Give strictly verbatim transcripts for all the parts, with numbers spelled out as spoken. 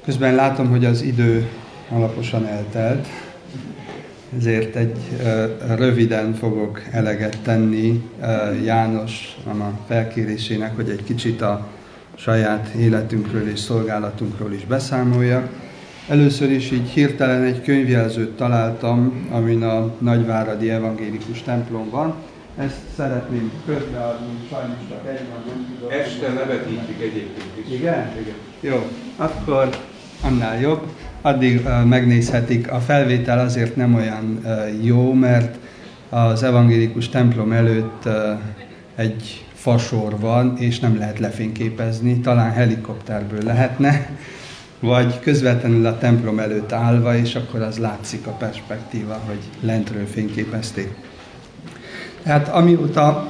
Közben látom, hogy az idő alaposan eltelt, ezért egy röviden fogok eleget tenni János a felkérésének, hogy egy kicsit a saját életünkről és szolgálatunkról is beszámoljak. Először is így hirtelen egy könyvjelzőt találtam, amin a Nagyváradi Evangélikus templom van. Ezt szeretném közbeadni, sajnos csak egy van, nem tudom. Este levetítjük egyébként is. Igen? Igen. Jó, akkor annál jobb. Addig uh, megnézhetik. A felvétel azért nem olyan uh, jó, mert az evangélikus templom előtt uh, egy fasor van, és nem lehet lefényképezni. Talán helikopterből lehetne, vagy közvetlenül a templom előtt állva, és akkor az látszik a perspektíva, hogy lentről fényképezték. Tehát amióta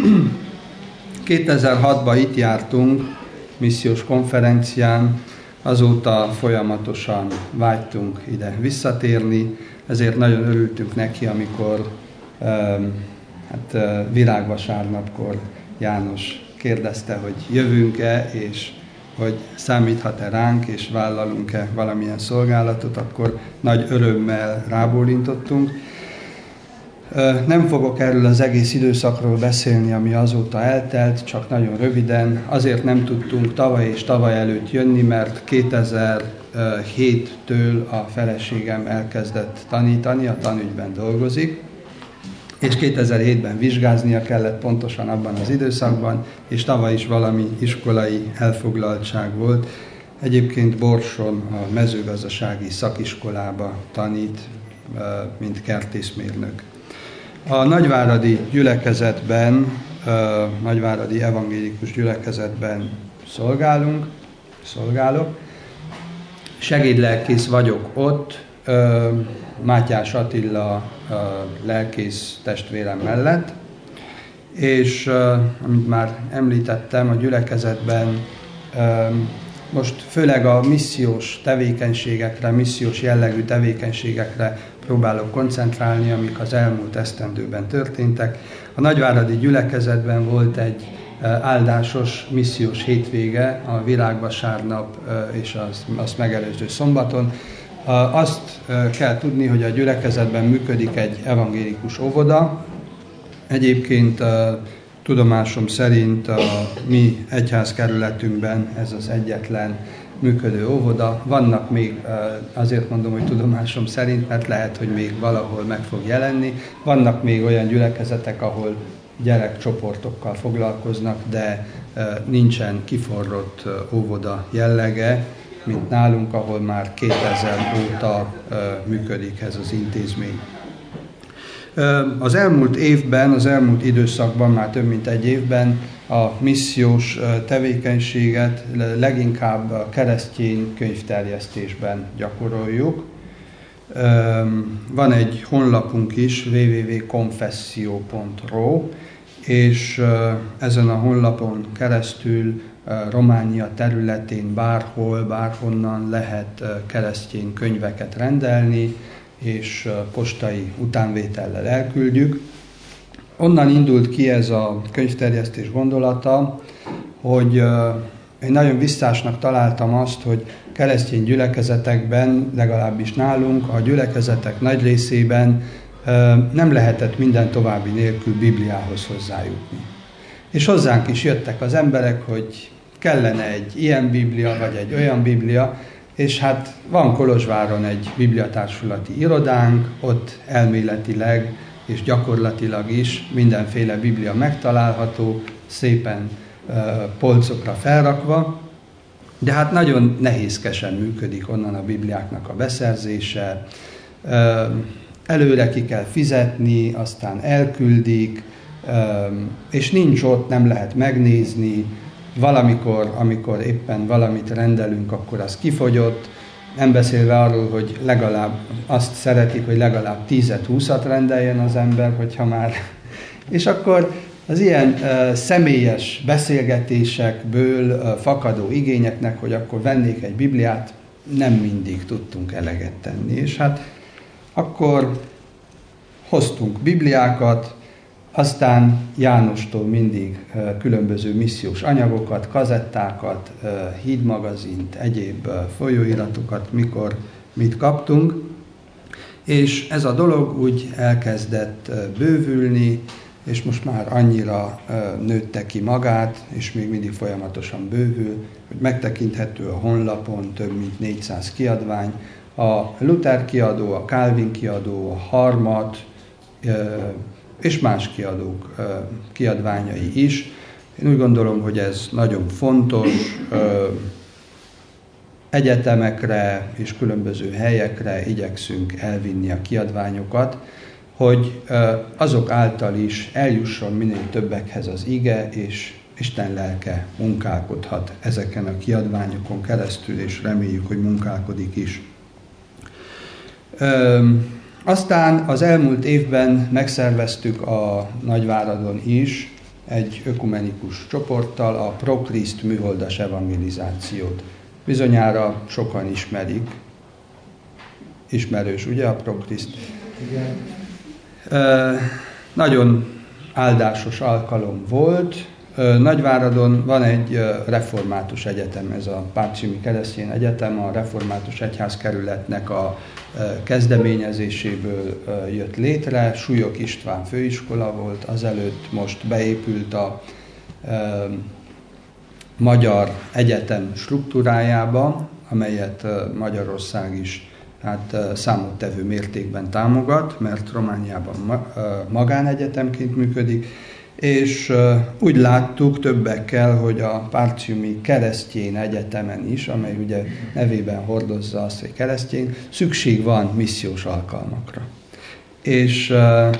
kétezer-hatban itt jártunk, missziós konferencián, azóta folyamatosan vágytunk ide visszatérni, ezért nagyon örültünk neki, amikor hát, virágvasárnapkor János kérdezte, hogy jövünk-e, és hogy számíthat-e ránk, és vállalunk-e valamilyen szolgálatot, akkor nagy örömmel rábólintottunk. Nem fogok erről az egész időszakról beszélni, ami azóta eltelt, csak nagyon röviden. Azért nem tudtunk tavaly és tavaly előtt jönni, mert kétezer-héttől a feleségem elkezdett tanítani, a tanügyben dolgozik, és kétezer-hétben vizsgáznia kellett pontosan abban az időszakban, és tavaly is valami iskolai elfoglaltság volt. Egyébként Borson a mezőgazdasági szakiskolába tanít, mint kertészmérnök. A nagyváradi gyülekezetben, nagyváradi evangélikus gyülekezetben szolgálunk, szolgálok. Segédlelkész vagyok ott, Mátyás Attila lelkész testvérem mellett, és amit már említettem, a gyülekezetben most főleg a missziós tevékenységekre, missziós jellegű tevékenységekre próbálok koncentrálni, amik az elmúlt esztendőben történtek. A nagyváradi gyülekezetben volt egy áldásos missziós hétvége, a virágvasárnap és az, azt megelőző szombaton. Azt kell tudni, hogy a gyülekezetben működik egy evangélikus óvoda. Egyébként tudomásom szerint a mi egyházkerületünkben ez az egyetlen működő óvoda. Vannak még, azért mondom, hogy tudomásom szerint, mert lehet, hogy még valahol meg fog jelenni. Vannak még olyan gyülekezetek, ahol gyerekcsoportokkal foglalkoznak, de nincsen kiforrott óvoda jellege, mint nálunk, ahol már kétezer óta működik ez az intézmény. Az elmúlt évben, az elmúlt időszakban, már több mint egy évben a missziós tevékenységet leginkább a keresztény könyvterjesztésben gyakoroljuk. Van egy honlapunk is, double-u double-u double pont confessio pont ro, és ezen a honlapon keresztül Románia területén bárhol, bárhonnan lehet keresztény könyveket rendelni, és postai utánvétellel elküldjük. Onnan indult ki ez a könyvterjesztés gondolata, hogy én nagyon visszásnak találtam azt, hogy keresztény gyülekezetekben, legalábbis nálunk, a gyülekezetek nagy részében nem lehetett minden további nélkül Bibliához hozzájutni. És hozzánk is jöttek az emberek, hogy kellene egy ilyen Biblia, vagy egy olyan Biblia, és hát van Kolozsváron egy bibliatársulati irodánk, ott elméletileg és gyakorlatilag is mindenféle Biblia megtalálható, szépen uh, polcokra felrakva, de hát nagyon nehézkesen működik onnan a Bibliáknak a beszerzése, uh, előre ki kell fizetni, aztán elküldik, uh, és nincs ott, nem lehet megnézni. Valamikor, amikor éppen valamit rendelünk, akkor az kifogyott, nem beszélve arról, hogy legalább azt szeretik, hogy legalább tízet-húszat rendeljen az ember, hogyha már... És akkor az ilyen uh, személyes beszélgetésekből uh, fakadó igényeknek, hogy akkor vennék egy Bibliát, nem mindig tudtunk eleget tenni. És hát akkor hoztunk Bibliákat, Aztán Jánostól mindig különböző missziós anyagokat, kazettákat, hídmagazint, egyéb folyóiratokat, mikor mit kaptunk. És ez a dolog úgy elkezdett bővülni, és most már annyira nőtte ki magát, és még mindig folyamatosan bővül, hogy megtekinthető a honlapon több mint négyszáz kiadvány. A Luther kiadó, a Calvin kiadó, a Harmat, és más kiadók kiadványai is. Én úgy gondolom, hogy ez nagyon fontos, egyetemekre és különböző helyekre igyekszünk elvinni a kiadványokat, hogy azok által is eljusson minél többekhez az ige, és Isten lelke munkálkodhat ezeken a kiadványokon keresztül, és reméljük, hogy munkálkodik is. Aztán az elmúlt évben megszerveztük a Nagyváradon is egy ökumenikus csoporttal a Pro-Christ műholdas evangelizációt. Bizonyára sokan ismerik. Ismerős, ugye, a Pro-Christ? Igen. E, nagyon áldásos alkalom volt. E, Nagyváradon van egy református egyetem, ez a Pápcimi Keresztény Egyetem, a református egyházkerületnek a kezdeményezéséből jött létre. Súlyog István főiskola volt, azelőtt most beépült a e, Magyar Egyetem struktúrájába, amelyet Magyarország is hát, számottevő mértékben támogat, mert Romániában magánegyetemként működik, és úgy láttuk többekkel, hogy a Pápcimi Keresztény Egyetemen is, amely ugye nevében hordozza azt, hogy keresztény, szükség van missziós alkalmakra. És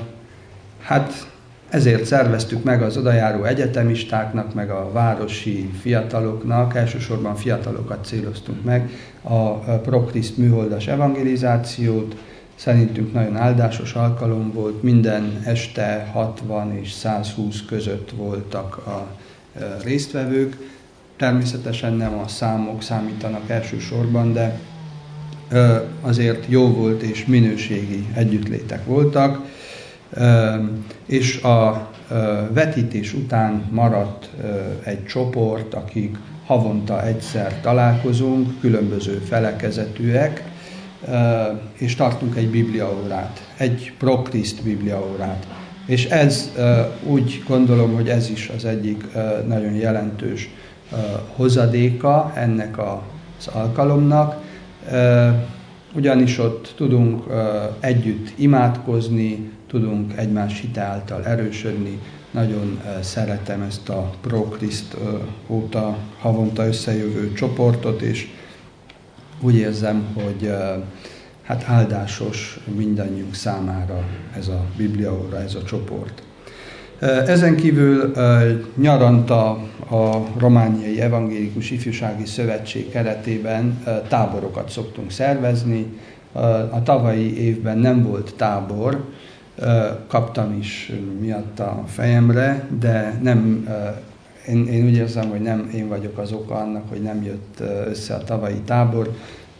hát ezért szerveztük meg az odajáró egyetemistáknak, meg a városi fiataloknak, elsősorban fiatalokat céloztunk meg, a Pro-Christ műholdas evangelizációt. Szerintünk nagyon áldásos alkalom volt, minden este hatvan és százhúsz között voltak a résztvevők. Természetesen nem a számok számítanak elsősorban, de azért jó volt és minőségi együttlétek voltak. És a vetítés után maradt egy csoport, akik havonta egyszer találkozunk, különböző felekezetűek, és tartunk egy bibliaórát, egy Pro-Christ bibliaórát. És ez úgy gondolom, hogy ez is az egyik nagyon jelentős hozadéka ennek az alkalomnak, ugyanis ott tudunk együtt imádkozni, tudunk egymás hite által erősödni. Nagyon szeretem ezt a Pro-Christ óta havonta összejövő csoportot, és úgy érzem, hogy hát áldásos mindannyiunk számára ez a bibliaóra, ez a csoport. Ezen kívül nyaranta a Romániai Evangélikus Ifjúsági Szövetség keretében táborokat szoktunk szervezni. A tavalyi évben nem volt tábor, kaptam is miatta a fejemre, de nem, én, én úgy érzem, hogy nem én vagyok az oka annak, hogy nem jött össze a tavalyi tábor.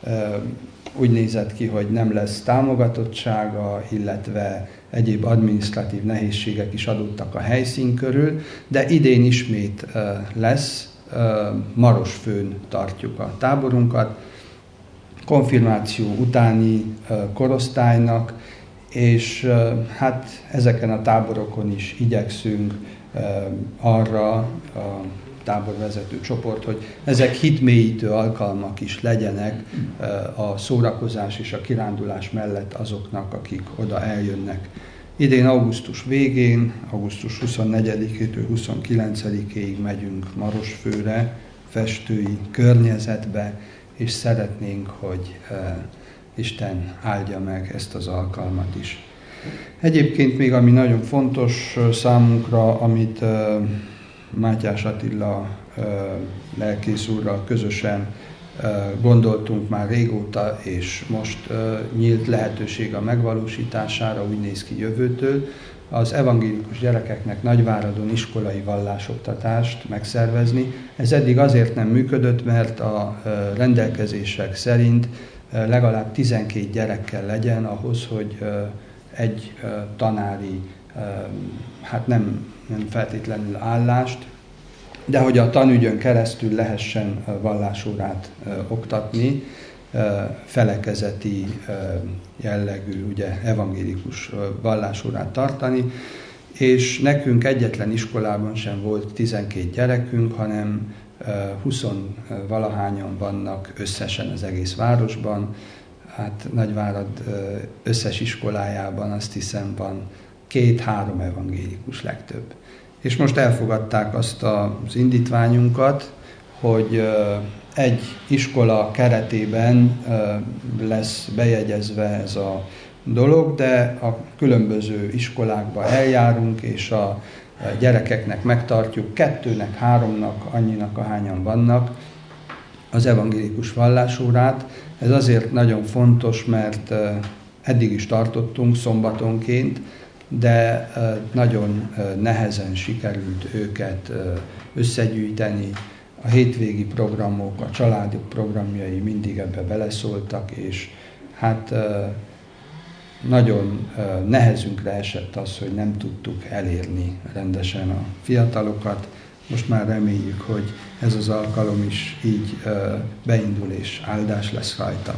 Úgy nézett ki, hogy nem lesz támogatottsága, illetve egyéb adminisztratív nehézségek is adottak a helyszín körül, de idén ismét lesz, Marosfőn tartjuk a táborunkat, konfirmáció utáni korosztálynak, és hát ezeken a táborokon is igyekszünk arra a táborvezető csoport, hogy ezek hitmélyítő alkalmak is legyenek a szórakozás és a kirándulás mellett azoknak, akik oda eljönnek. Idén augusztus végén, augusztus huszonnegyedikétől huszonkilencedikéig megyünk Marosfőre, festői környezetbe, és szeretnénk, hogy Isten áldja meg ezt az alkalmat is. Egyébként még ami nagyon fontos számunkra, amit Mátyás Attila lelkész úrral közösen gondoltunk már régóta, és most nyílt lehetőség a megvalósítására, úgy néz ki jövőtől, az evangélikus gyerekeknek Nagyváradon iskolai vallásoktatást megszervezni. Ez eddig azért nem működött, mert a rendelkezések szerint legalább tizenkét gyerekkel legyen ahhoz, hogy egy tanári hát nem, nem feltétlenül állást, de hogy a tanügyön keresztül lehessen vallásórát oktatni, felekezeti jellegű, ugye evangélikus vallásórát tartani, és nekünk egyetlen iskolában sem volt tizenkét gyerekünk, hanem huszonvalahányan vannak összesen az egész városban. Hát Nagyvárad összes iskolájában azt hiszem van két-három evangélikus legtöbb. És most elfogadták azt az indítványunkat, hogy egy iskola keretében lesz bejegyezve ez a dolog, de a különböző iskolákba eljárunk, és a gyerekeknek megtartjuk, kettőnek, háromnak, annyinak, ahányan vannak az evangélikus vallásórát. Ez azért nagyon fontos, mert eddig is tartottunk szombatonként, de nagyon nehezen sikerült őket összegyűjteni. A hétvégi programok, a családok programjai mindig ebbe beleszóltak, és hát nagyon nehezünkre esett az, hogy nem tudtuk elérni rendesen a fiatalokat. Most már reméljük, hogy ez az alkalom is így beindul, és áldás lesz rajta.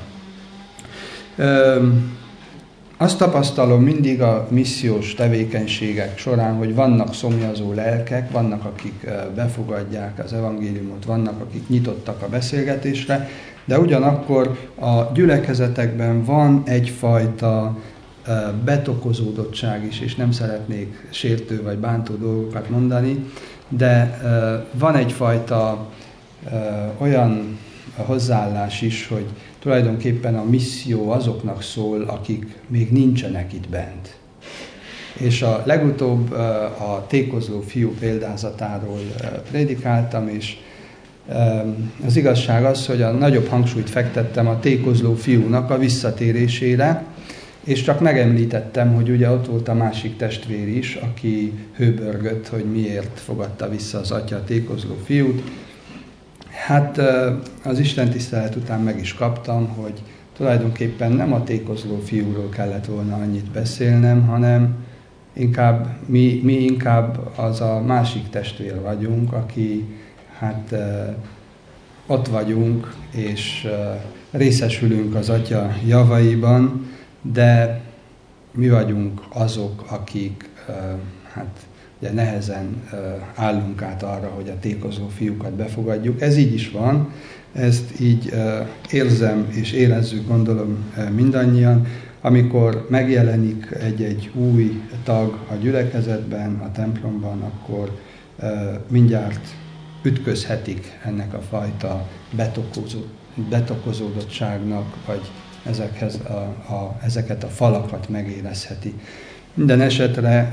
Azt tapasztalom mindig a missziós tevékenységek során, hogy vannak szomjazó lelkek, vannak, akik befogadják az evangéliumot, vannak, akik nyitottak a beszélgetésre, de ugyanakkor a gyülekezetekben van egyfajta betokozódottság is, és nem szeretnék sértő vagy bántó dolgokat mondani, de van egyfajta olyan hozzáállás is, hogy tulajdonképpen a misszió azoknak szól, akik még nincsenek itt bent. És a legutóbb a tékozló fiú példázatáról prédikáltam, és az igazság az, hogy a nagyobb hangsúlyt fektettem a tékozló fiúnak a visszatérésére, és csak megemlítettem, hogy ugye ott volt a másik testvér is, aki hőbörgött, hogy miért fogadta vissza az atya a tékozló fiút. Hát az Isten tisztelet után meg is kaptam, hogy tulajdonképpen nem a tékozló fiúról kellett volna annyit beszélnem, hanem inkább, mi, mi inkább az a másik testvér vagyunk, aki hát ott vagyunk, és részesülünk az atya javaiban, de mi vagyunk azok, akik hát ugye nehezen állunk át arra, hogy a tékozló fiúkat befogadjuk. Ez így is van, ezt így érzem és érezzük, gondolom mindannyian, amikor megjelenik egy-egy új tag a gyülekezetben, a templomban, akkor mindjárt ütközhetik ennek a fajta betokozó, betokozódottságnak, vagy ezekhez a, a, ezeket a falakat megérezheti. Minden esetre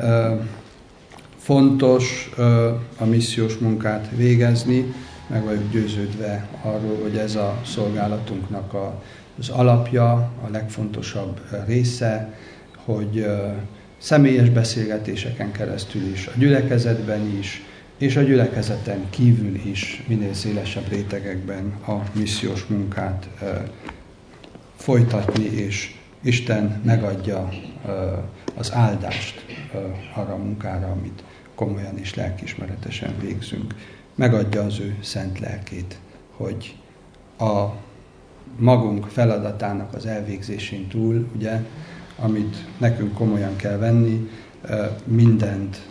fontos a missziós munkát végezni, meg vagyok győződve arról, hogy ez a szolgálatunknak a, az alapja, a legfontosabb része, hogy személyes beszélgetéseken keresztül is, a gyülekezetben is, és a gyülekezeten kívül is minél szélesebb rétegekben a missziós munkát folytatni, és Isten megadja az áldást arra a munkára, amit komolyan és lelkiismeretesen végzünk. Megadja az ő szent lelkét, hogy a magunk feladatának az elvégzésén túl, ugye, amit nekünk komolyan kell venni, mindent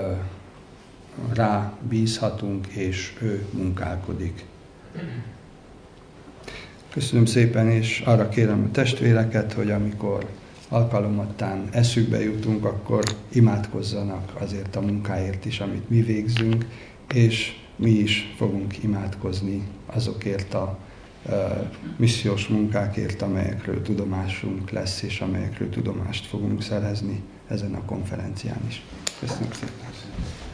rá bízhatunk, és ő munkálkodik. Köszönöm szépen, és arra kérem a testvéreket, hogy amikor alkalomattán eszükbe jutunk, akkor imádkozzanak azért a munkáért is, amit mi végzünk, és mi is fogunk imádkozni azokért a uh, missziós munkákért, amelyekről tudomásunk lesz, és amelyekről tudomást fogunk szerezni ezen a konferencián is. Köszönöm szépen!